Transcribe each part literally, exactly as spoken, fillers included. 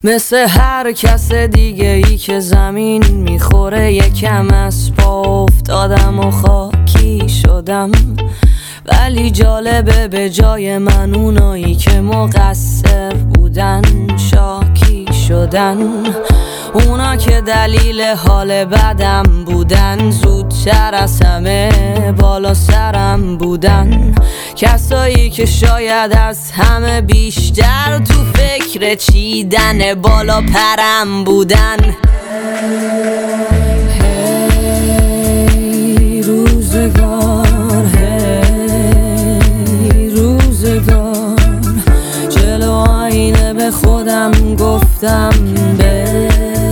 مثل هر کس دیگه ای که زمین میخوره یکم از پا افتادم و خاکی شدم، ولی جالبه به جای من اونایی که مقصر بودن شاکی شدن. اونا که دلیل حال بدم بودن زودتر از همه بالا سرم بودن. کسایی که شاید از همه بیشتر تو فکر چیدن بالا پرم بودن. هی روزگار، هی روزگار، جلو آینه به خودم گفتم به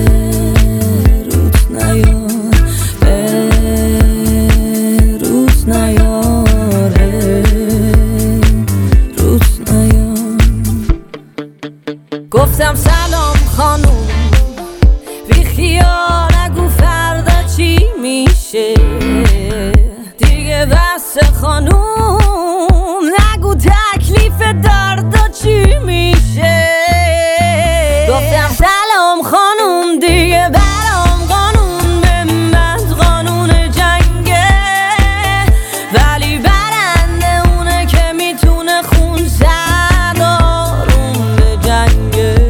گفتم سلام خانوم، بی خیال نگو فردا چی میشه دیگه، بس خانوم نگو تکلیف دردا چی میشه. گفتم سلام خانوم، دیگه برام قانون به من قانون جنگه، ولی برنده اونه که میتونه خون زد آروم به جنگه.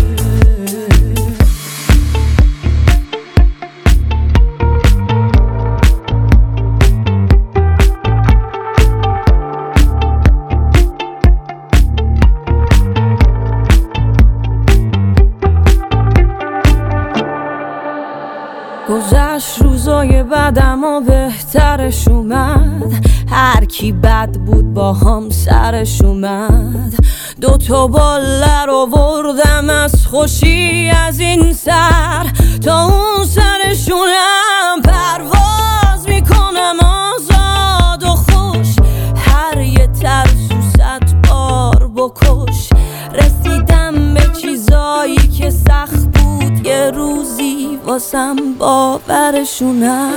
گذشت روزای بعدم و بهترش اومد، هر کی بد بود با هم سرش اومد. دوتا بالر آوردم از خوشی از این سر تا اون سرشونم، پرواز میکنم آزاد و خوش، هر یه ترسو صد بار بکش. رسیدم به چیزایی که سخت بود یه روزی واسم باورشونم.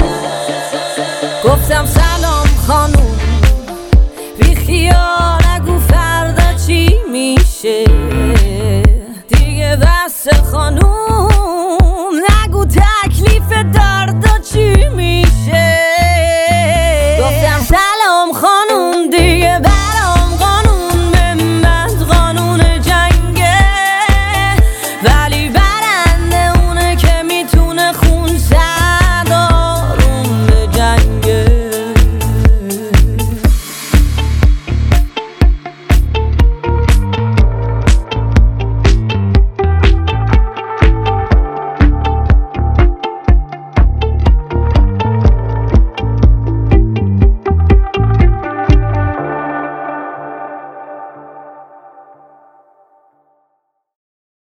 گفتم سلام خانوم، بی خیال نگو فردا چی میشه